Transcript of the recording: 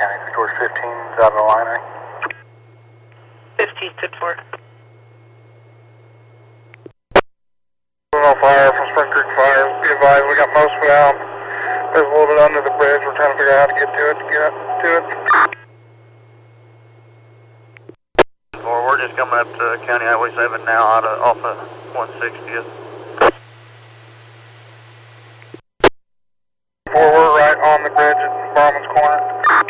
County, Door 15 is out of the line, right? 15 stood for. Fire from Spring Creek Fire. Be advised, we got most of it out. There's a little bit under the bridge. We're trying to figure out how to get to it, Well, we're just coming up to County Highway 7 now off of 160th. We're right on the bridge at Barman's Corner.